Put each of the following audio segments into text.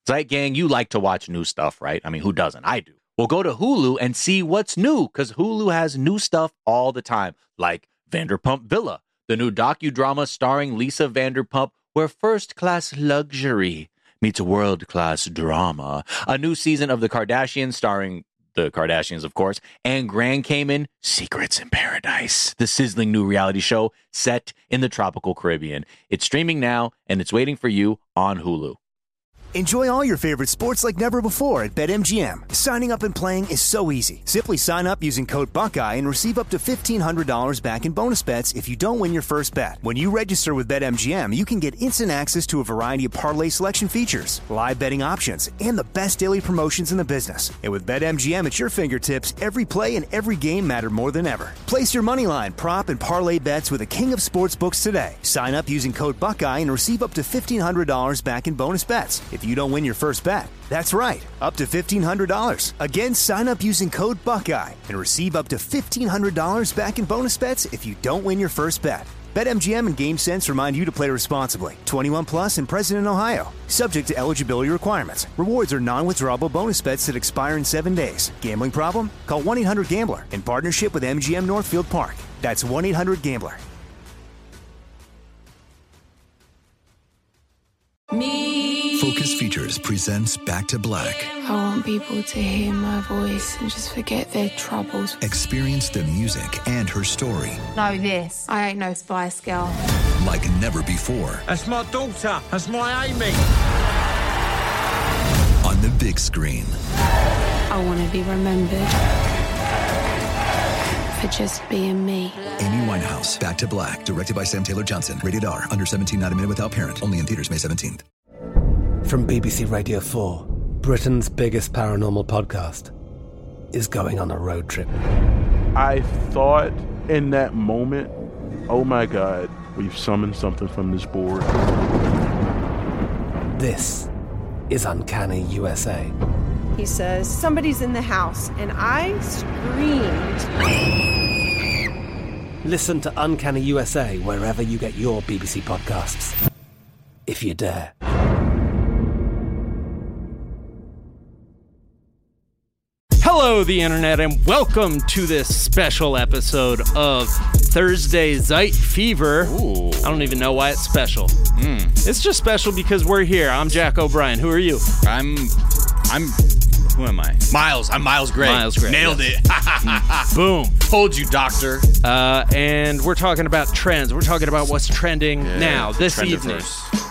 Zeit Gang, you like to watch new stuff, right? I mean, who doesn't? I do. Well, go to Hulu and see what's new, because Hulu has new stuff all the time, like Vanderpump Villa, the new docudrama starring Lisa Vanderpump, where first-class luxury meets world-class drama. A new season of The Kardashians starring the Kardashians, of course, and Grand Cayman, Secrets in Paradise, the sizzling new reality show set in the tropical Caribbean. It's streaming now, and it's waiting for you on Hulu. Enjoy all your favorite sports like never before at BetMGM. Signing up and playing is so easy. Simply sign up using code Buckeye and receive up to $1,500 back in bonus bets if you don't win your first bet. When you register with BetMGM, you can get instant access to a variety of parlay selection features, live betting options, and the best daily promotions in the business. And with BetMGM at your fingertips, every play and every game matter more than ever. Place your moneyline, prop, and parlay bets with the king of sportsbooks today. Sign up using code Buckeye and receive up to $1,500 back in bonus bets if you don't win your first bet. That's right, up to $1,500. Again, sign up using code Buckeye and receive up to $1,500 back in bonus bets if you don't win your first bet. BetMGM and GameSense remind you to play responsibly. 21 plus and present in Ohio. Subject to eligibility requirements. Rewards are non-withdrawable bonus bets that expire in 7 days. Gambling problem? Call 1-800-GAMBLER in partnership with MGM Northfield Park. That's 1-800-GAMBLER. Focus Features presents Back to Black. I want people to hear my voice and just forget their troubles. Experience the music and her story. Know this, I ain't no Spice Girl. Like never before. That's my daughter. That's my Amy. On the big screen. I want to be remembered for just being me. Amy Winehouse, Back to Black, directed by Sam Taylor Johnson. Rated R, under 17, not a minute without parent. Only in theaters May 17th. From BBC Radio 4, Britain's biggest paranormal podcast is going on a road trip. I thought in that moment, oh my God, we've summoned something from this board. This is Uncanny USA. He says, somebody's in the house, and I screamed. Listen to Uncanny USA wherever you get your BBC podcasts, if you dare. Hello, the internet, and welcome to this special episode of Thursday Zeit Fever. Ooh. I don't even know why it's special. It's just special because we're here. I'm Jack O'Brien. Who are you? Who am I? Miles. I'm Miles Gray. Miles Gray. Nailed it. Boom. Told you, doctor. And we're talking about trends. We're talking about what's trending now, this evening.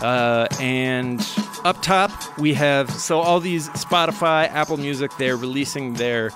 And up top, we have, so all these Spotify, Apple Music, they're releasing their,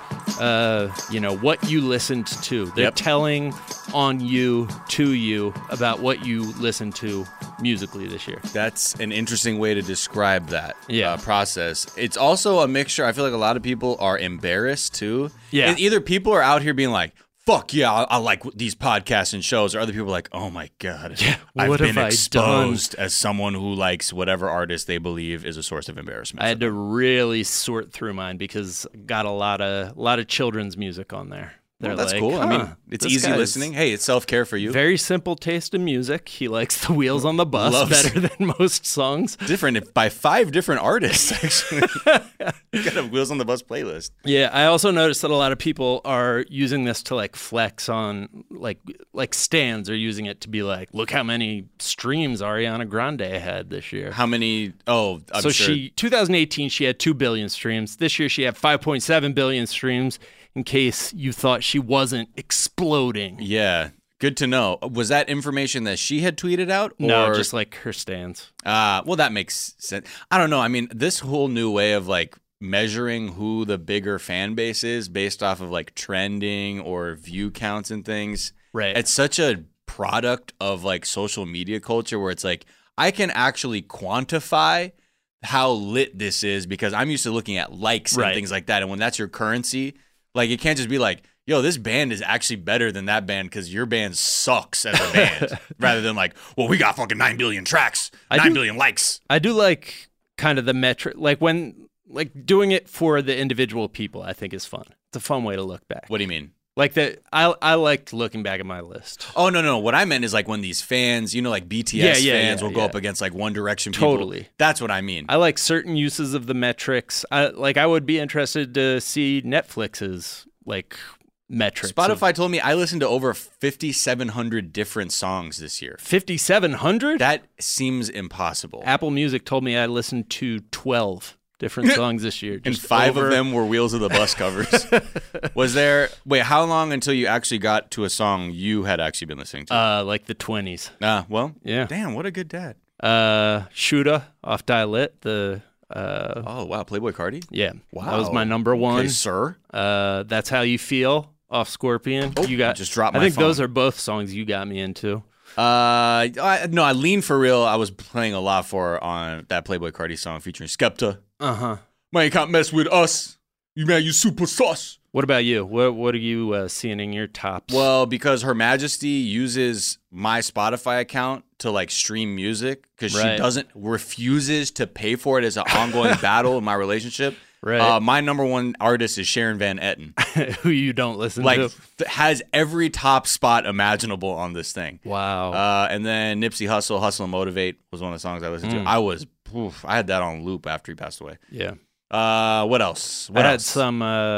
what you listened to. They're telling on you, to you, about what you listened to musically this year. That's an interesting way to describe that process. It's also a mixture. I feel like a lot of people are embarrassed, too. Yeah. And either people are out here being like, fuck yeah, I like these podcasts and shows, or other people are like, oh my God, I've been exposed as someone who likes whatever artist they believe is a source of embarrassment. I had to really sort through mine because got a lot of children's music on there. Well, that's cool. I mean, it's easy listening. Hey, it's self-care for you. Very simple taste in music. He likes The Wheels on the Bus better than most songs. Different by 5 different artists, actually. You got a Wheels on the Bus playlist. Yeah, I also noticed that a lot of people are using this to like flex on, like stans are using it to be like, look how many streams Ariana Grande had this year. How many? Oh, I'm so sure. 2018, she had 2 billion streams. This year, she had 5.7 billion streams. In case you thought she wasn't exploding. Yeah, good to know. Was that information that she had tweeted out? Or? No, just like her stans. Well, that makes sense. I don't know. I mean, this whole new way of like measuring who the bigger fan base is based off of like trending or view counts and things. Right. It's such a product of like social media culture where it's like, I can actually quantify how lit this is because I'm used to looking at likes and things like that. And when that's your currency, like, it can't just be like, yo, this band is actually better than that band because your band sucks as a band. Rather than like, well, we got fucking 9 billion tracks, 9 billion likes. I do like kind of the metric, like when, like doing it for the individual people, I think is fun. It's a fun way to look back. What do you mean? Like that, I liked looking back at my list. Oh, no. What I meant is like when these fans, like BTS fans will go up against like One Direction people. Totally. That's what I mean. I like certain uses of the metrics. I would be interested to see Netflix's like metrics. Spotify told me I listened to over 5,700 different songs this year. 5,700? That seems impossible. Apple Music told me I listened to 12 different songs this year. And 5 of them were Wheels of the Bus covers. Wait, how long until you actually got to a song you had actually been listening to? Like the 20s. Well, yeah. Damn, what a good dad. Shooter off Die Lit, oh, wow, Playboy Cardi? Yeah. Wow. That was my number one. Okay, sir. That's How You Feel off Scorpion. Oh, you got just dropped my I think phone. those are both songs you got me into. I Lean For Real, I was playing a lot on that Playboy Cardi song featuring Skepta. Uh-huh. Man, you can't mess with us. You super sus. What about you? What are you seeing in your tops? Well, because Her Majesty uses my Spotify account to like stream music because she refuses to pay for it as an ongoing battle in my relationship. Right. My number one artist is Sharon Van Etten. Who you don't listen to. Has every top spot imaginable on this thing. Wow. And then Nipsey Hussle, Hustle and Motivate was one of the songs I listened to. I had that on loop after he passed away. Yeah. What else? I had some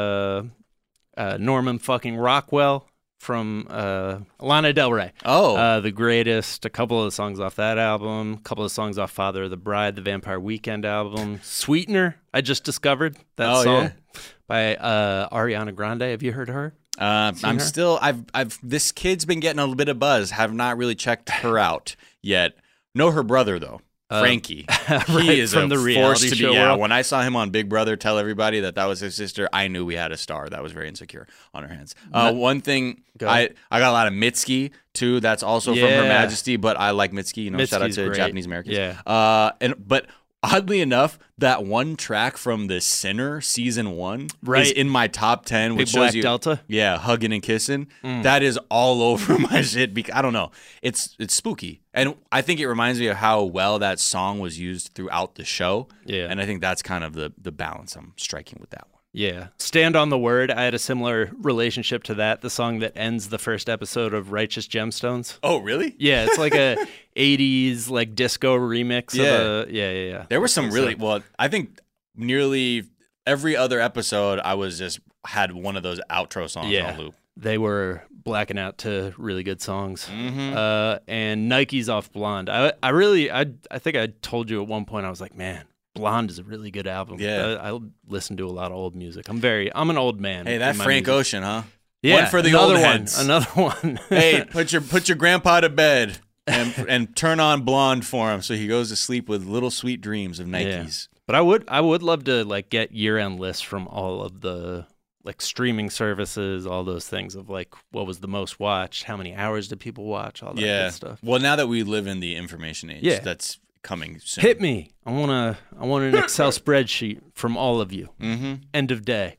Norman fucking Rockwell from Lana Del Rey. Oh. The Greatest, a couple of the songs off that album, a couple of songs off Father of the Bride, the Vampire Weekend album. Sweetener, I just discovered that song by Ariana Grande. Have you heard her? I'm still, this kid's been getting a little bit of buzz. Have not really checked her out yet. Know her brother, though. Frankie. He is from the reality show world. When I saw him on Big Brother tell everybody that was his sister, I knew we had a star that was very insecure on her hands. One thing, I got a lot of Mitski, too. That's also from Her Majesty, but I like Mitski. Shout out to great. Japanese Americans. Yeah. But oddly enough, that one track from The Sinner season 1 is in my top 10, which Big Black shows you Delta? Yeah, hugging and kissing. That is all over my shit. I don't know. It's spooky. And I think it reminds me of how well that song was used throughout the show. Yeah. And I think that's kind of the balance I'm striking with that one. Yeah. Stand on the Word. I had a similar relationship to that, the song that ends the first episode of Righteous Gemstones. Oh, really? Yeah, it's like a 80s like disco remix of yeah. There were some I think nearly every other episode I was just had one of those outro songs on loop. They were blacking out to really good songs. Mm-hmm. And Nike's off Blonde. I think I told you at one point, I was like, man, Blonde is a really good album. Yeah. I listen to a lot of old music. I'm an old man. Hey, that Frank Ocean, huh? Yeah. One for the old heads. Another one. Hey, put your grandpa to bed and turn on Blonde for him so he goes to sleep with little sweet dreams of Nikes. Yeah. But I would love to like get year-end lists from all of the like streaming services, all those things of like what was the most watched, how many hours did people watch, all that good stuff. Well, now that we live in the information age, that's coming soon. Hit me. I want an Excel spreadsheet from all of you. Mm-hmm. End of day.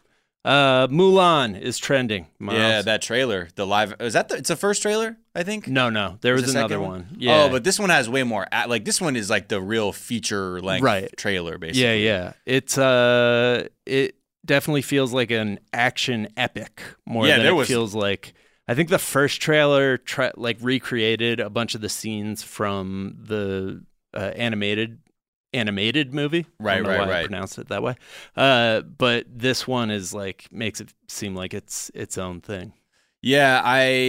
Mulan is trending. Miles. Yeah, that trailer, the live. Is that it's the first trailer? I think. No, there was another one. Yeah. Oh, but this one has way more. Like this one is like the real feature length trailer, basically. Yeah. It's it definitely feels like an action epic more than it feels like. I think the first trailer recreated a bunch of the scenes from the animated movie. Right. I pronounced it that way. But this one is like makes it seem like it's its own thing. Yeah,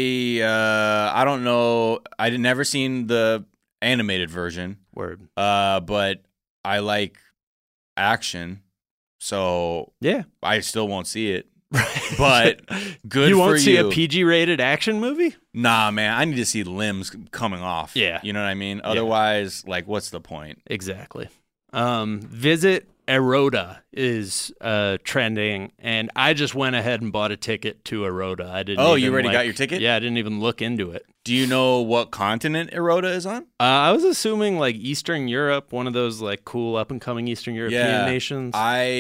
I don't know. I had never seen the animated version. Word. But I like action, so yeah, I still won't see it. But good. You won't for see you. a PG-rated action movie? Nah, man. I need to see limbs coming off. Yeah, you know what I mean. Otherwise, like, what's the point? Exactly. Visit Eroda is trending, and I just went ahead and bought a ticket to Eroda. I didn't. Oh, you already got your ticket? Yeah, I didn't even look into it. Do you know what continent Eroda is on? I was assuming like Eastern Europe, one of those like cool up and coming Eastern European nations.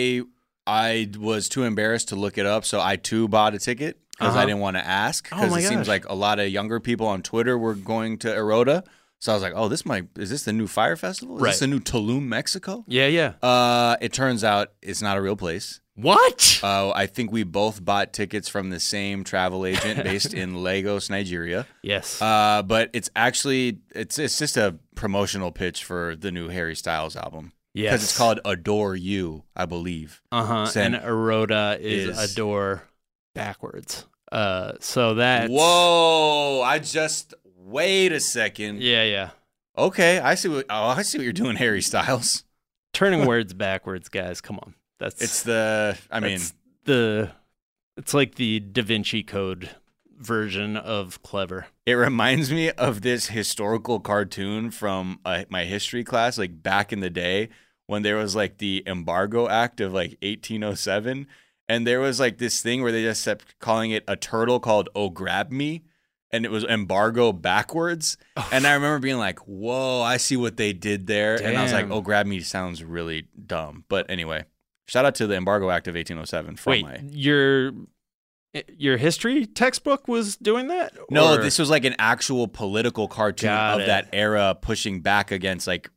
I was too embarrassed to look it up, so I too bought a ticket because I didn't want to ask. Because it seems like a lot of younger people on Twitter were going to Eroda. So I was like, oh, is this the new Fire Festival? Is this the new Tulum, Mexico? Yeah. It turns out it's not a real place. What? I think we both bought tickets from the same travel agent based in Lagos, Nigeria. Yes. But it's actually it's just a promotional pitch for the new Harry Styles album. Yes. Because it's called Adore You, I believe. And Eroda is adore backwards. So that. Whoa! Wait a second. Yeah. Okay, I see what you're doing, Harry Styles. Turning words backwards, guys. Come on. It's like the Da Vinci Code version of clever. It reminds me of this historical cartoon from my history class, like back in the day when there was like the Embargo Act of like 1807, and there was like this thing where they just kept calling it a turtle called "Oh Grab Me," and it was embargo backwards. And I remember being like, "Whoa, I see what they did there," and I was like, "Oh Grab Me" sounds really dumb, but anyway. Shout out to the Embargo Act of 1807. Your history textbook was doing that? No, this was like an actual political cartoon that era pushing back against like,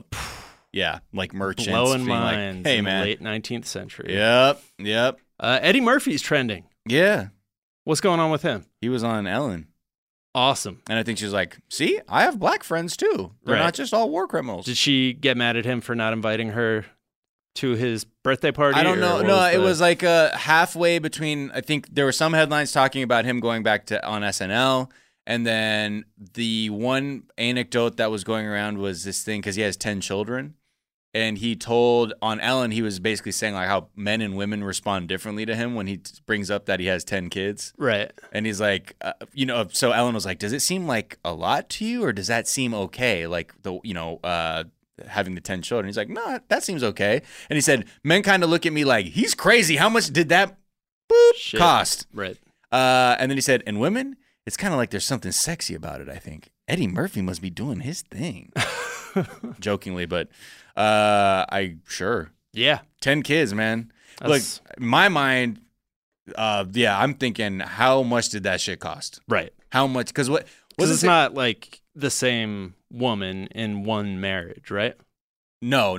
like merchants. Blowing minds like, hey, in man. the late 19th century. Yep. Eddie Murphy's trending. Yeah. What's going on with him? He was on Ellen. Awesome. And I think she was like, see, I have black friends too. They're not just all war criminals. Did she get mad at him for not inviting her to his birthday party? I don't know. No, it was like halfway between. I think there were some headlines talking about him going back on SNL, and then the one anecdote that was going around was this thing because he has 10 children, and he told on Ellen he was basically saying like how men and women respond differently to him when he brings up that he has 10 kids. Right. And he's like, so Ellen was like, does it seem like a lot to you, or does that seem okay? Like having the 10 children. He's like, no, that seems okay. And he said, men kind of look at me like, he's crazy. How much did that cost? Right. And then he said, and women, it's kind of like there's something sexy about it, I think. Eddie Murphy must be doing his thing. Jokingly, but sure. Yeah. 10 kids, man. Look, in my mind, I'm thinking, how much did that shit cost? Right. How much? Because it's not like the same woman in one marriage, right? No.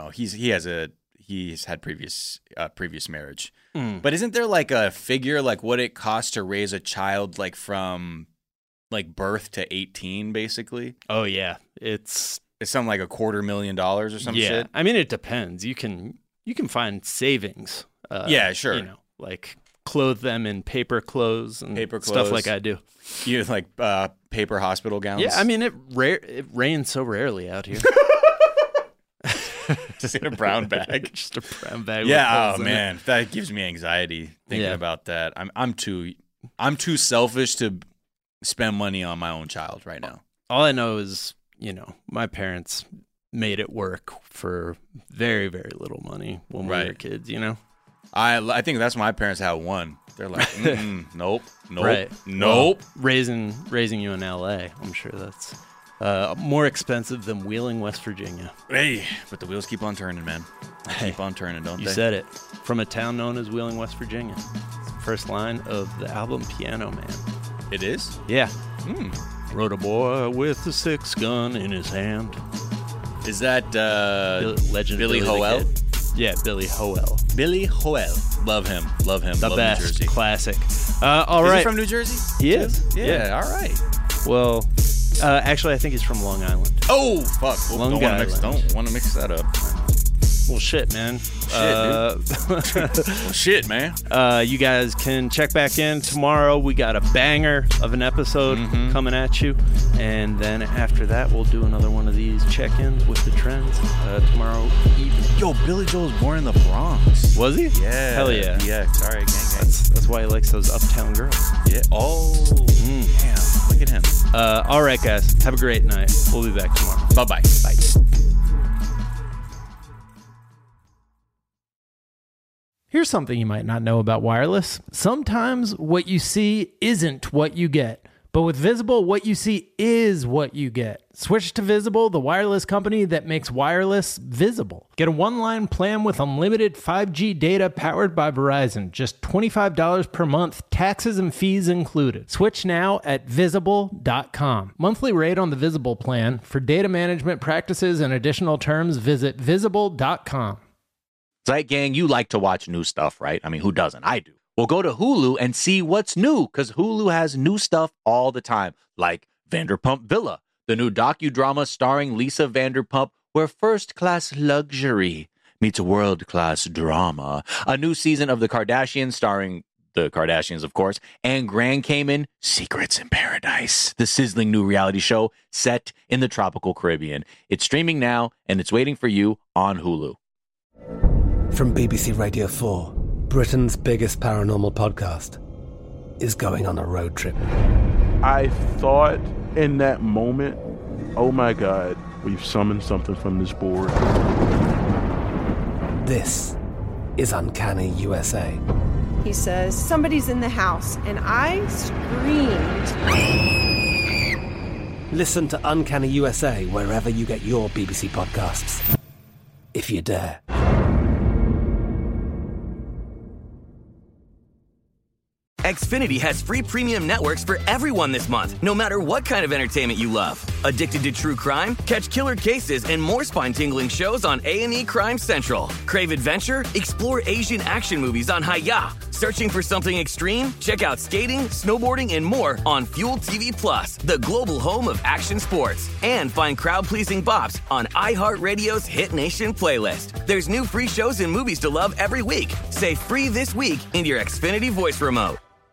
He's had previous marriage. But isn't there like a figure like what it costs to raise a child like from like birth to 18 basically? Oh yeah. It's something like $250,000 or some shit. I mean it depends. You can find savings. Sure. Like clothe them in paper clothes and stuff like I do. You like paper hospital gowns? Yeah, I mean it rains so rarely out here. Just in a brown bag. Just a brown bag. Yeah, man, that gives me anxiety thinking about that. I'm too selfish to spend money on my own child right now. All I know is, my parents made it work for very, very little money when we were kids, I think that's my parents had one. They're like, nope, right. Nope. Well, raising you in L.A., I'm sure that's more expensive than Wheeling, West Virginia. Hey, but the wheels keep on turning, man. Keep on turning, don't they? You said it. From a town known as Wheeling, West Virginia. It's the first line of the album Piano Man. It is? Yeah. Rode a boy with a 6-gun in his hand. Is that Legend Billy Howell? Yeah, Billy Howell. Billy Howell. Love him. The Love best. New Jersey. Classic. Is he from New Jersey? He is. Yeah. All right. Well, actually, I think he's from Long Island. Oh, fuck. Long Island. Don't want to mix that up. Well, shit, man. Shit, man. You guys can check back in tomorrow. We got a banger of an episode coming at you. And then after that, we'll do another one of these check-ins with the trends tomorrow evening. Yo, Billy Joel was born in the Bronx. Was he? Yeah. Hell yeah. Yeah, sorry, gang. That's why he likes those uptown girls. Yeah. Oh, damn. Look at him. All right, guys. Have a great night. We'll be back tomorrow. Bye-bye. Bye. Here's something you might not know about wireless. Sometimes what you see isn't what you get. But with Visible, what you see is what you get. Switch to Visible, the wireless company that makes wireless visible. Get a one-line plan with unlimited 5G data powered by Verizon. Just $25 per month, taxes and fees included. Switch now at Visible.com. Monthly rate on the Visible plan. For data management practices and additional terms, visit Visible.com. Zeit Gang, you like to watch new stuff, right? I mean, who doesn't? I do. Well, go to Hulu and see what's new, because Hulu has new stuff all the time, like Vanderpump Villa, the new docudrama starring Lisa Vanderpump, where first-class luxury meets world-class drama. A new season of The Kardashians starring the Kardashians, of course, and Grand Cayman, Secrets in Paradise, the sizzling new reality show set in the tropical Caribbean. It's streaming now, and it's waiting for you on Hulu. From BBC Radio 4, Britain's biggest paranormal podcast is going on a road trip. I thought in that moment, oh my God, we've summoned something from this board. This is Uncanny USA. He says, somebody's in the house, and I screamed. Listen to Uncanny USA wherever you get your BBC podcasts, if you dare. Xfinity has free premium networks for everyone this month, no matter what kind of entertainment you love. Addicted to true crime? Catch killer cases and more spine-tingling shows on A&E Crime Central. Crave adventure? Explore Asian action movies on Hi-YAH. Searching for something extreme? Check out skating, snowboarding, and more on Fuel TV Plus, the global home of action sports. And find crowd-pleasing bops on iHeartRadio's Hit Nation playlist. There's new free shows and movies to love every week. Say free this week in your Xfinity voice remote.